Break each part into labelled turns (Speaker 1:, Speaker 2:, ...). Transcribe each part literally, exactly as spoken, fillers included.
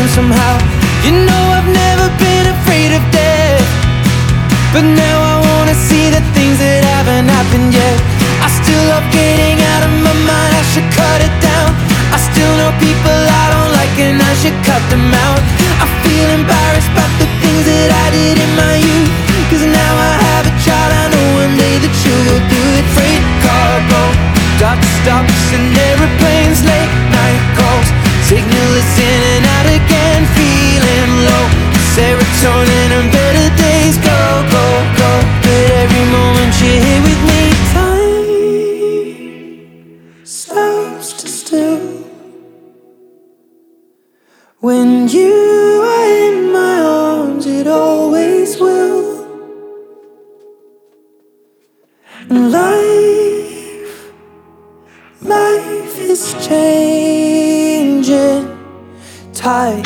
Speaker 1: same somehow. You know I've never been afraid of death, but now I wanna see the things that haven't happened yet. I still love getting out of my mind, I should cut it down. I still know people I don't like and I should cut them out. I feel embarrassed about the things that I did in my youth, cause now I have a child, I know one day that you will do it. Freight car broke, dock stops and airplanes, late night calls, signal is in and out again, feeling low. Serotonin and better days go, go, go, but every moment you're here with me, time stops to still. When you are in my arms, it always will. And life, life is changing tide.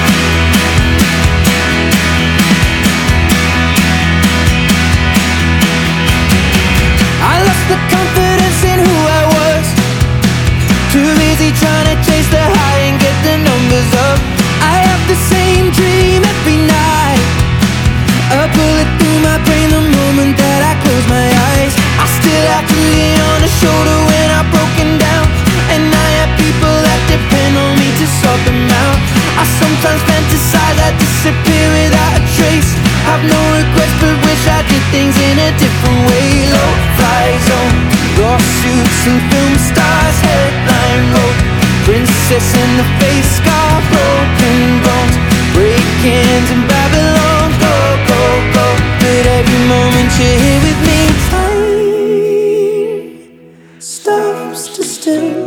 Speaker 1: I lost the confidence in who I was, too busy trying to chase the high and get the numbers up. I have the same dream every night, a bullet through my brain the moment that I close my eyes. I still have to lean on a shoulder when I'm broken down, and I have people that depend on me to sort them out. I sometimes fantasize I disappear without a trace, have no regrets but wish I did things in a different way. Low fly zone, lawsuits and film stars, headline road, princess in the face, scar, broken bones, break-ins in Babylon, go, go, go, but every moment you're here with me, time stops to still.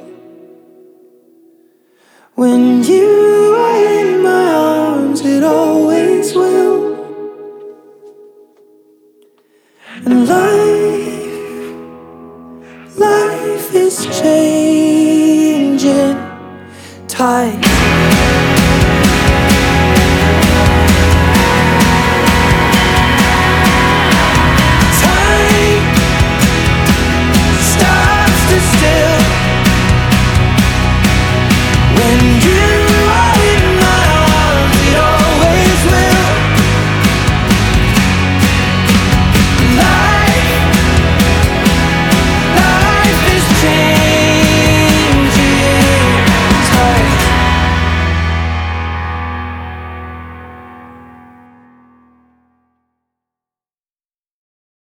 Speaker 1: When you are in my arms, it always will. And life